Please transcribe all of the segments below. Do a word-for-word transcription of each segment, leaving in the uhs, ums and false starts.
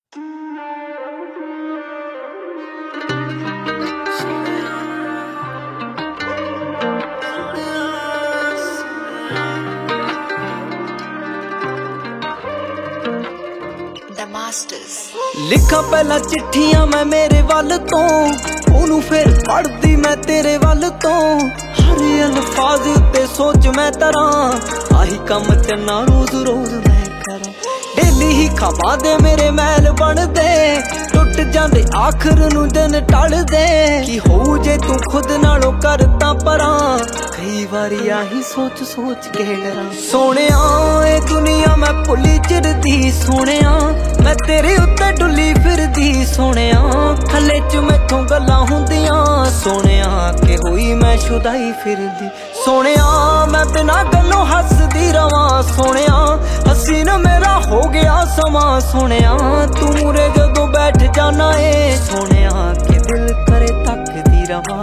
लिखा पहला चिट्ठियां मैं मेरे वाल तो ओनू फिर पढ़दी मैं तेरे वाल तो हर अल्फाज उत्ते सोच मैं तरा आही कम चन्ना रोज रोज मैं करा डेली ही खावा दे मेरे मैल बन दे टुट जांदे आखिर नू दिन टल दे कि हो जे तू खुद नालों करता परा कई बारी आही सोच सोच के डरा सोहणिया ए दुनिया मैं भुली चिरदी सोहणिया मैं तेरे उत्ते डुली फिरदी सोहणिया खले च मैथों गल्लां हुंदियां सोहणिया कि होई मैं शुदाई फिरदी सोहणिया मैं बिना गल्लों हसदी रवां सोहणिया हसीन मेरा हो गया समा सोहणिया तू मुरे जदों बैठ जाना ए सोहणिया कि दिल करे तकदी रवां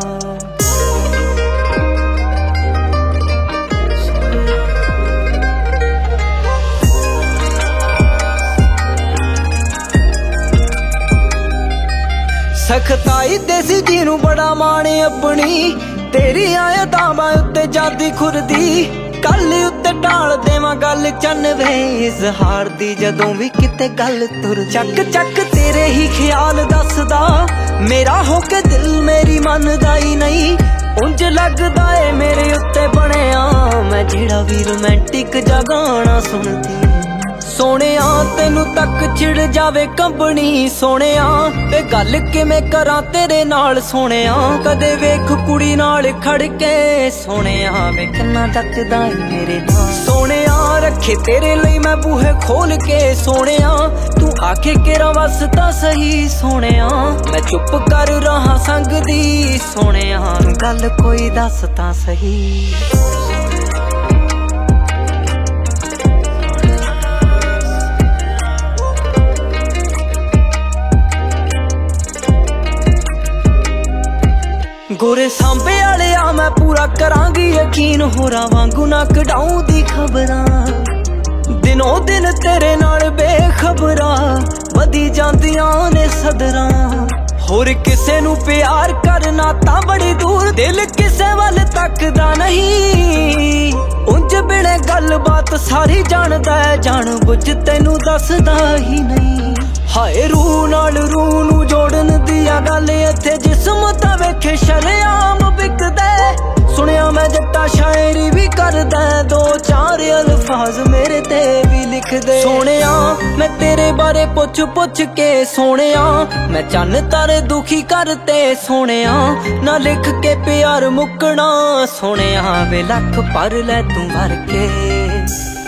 सखताई देसी जी नू बड़ा माने अपनी तेरी आया दावा उत्ते जादी खुरदी कल उत्ते टाल देवां गल चन वे इजहार दी जदों भी किते गल तुर चक चक तेरे ही ख्याल दसदा मेरा होके दिल मेरी मनदा ही नहीं उंज लगदा ए मेरे उत्ते बनिया मैं जेड़ा भी रोमांटिक जा गाना सुनदी सोहणिया तेनू तक चिड़ जावे कंबनी सोहणिया ते गल किवें करां तेरे नाल सोहणिया कदे वेख कुड़ी नाल खड़ के सोहणिया वे किन्ना डकदा ए मेरे नाल सोहणिया रखे तेरे लई मैं बूहे खोल के सोहणिया तू आके केरा वसदा सही सोहणिया मैं चुप कर रहा संग दी सोहणिया गल कोई दस तां सही गोरे सांबे आले आ मैं पूरा करांगी यकीन होरा वांगू ना कढाऊं दी खबरां दिनों दिन तेरे नाल बेखबरा वधी जांदियां ने सदरां होर किसे नू प्यार करना तां बड़ी दूर दिल किसे वल तकदा नहीं उंज बिने गल बात सारी जानदा है जान बुझ तेनू दसदा ही नहीं हाय रूह नाल रूह नू जोड़न दिया गल इत्थे जिस्म तां वेखे शरेआम बिकदा सुनिया मैं जट्टा शायरी भी करदा दो चार अल्फाज मेरे ते भी लिख दे सोहणिया मैं तेरे बारे पुछ पुछ के सोहणिया मैं चन्न तारे दुखी करते सोहणिया ना लिख के प्यार मुकना सोहणिया वे लख पर लै तू भर के